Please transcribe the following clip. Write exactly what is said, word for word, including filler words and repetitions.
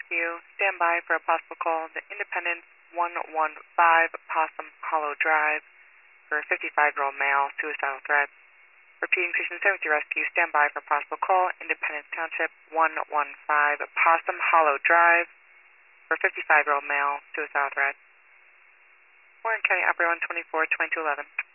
Rescue. Stand by for a possible call to Independence one one five Possum Hollow Drive for a fifty-five-year-old male, suicidal threat. Repeating, Patient seventy Rescue. Stand by for a possible call Independence Township one one five Possum Hollow Drive for a fifty-five-year-old male, suicidal threat. Warren County Operator one twenty-four twenty-two eleven.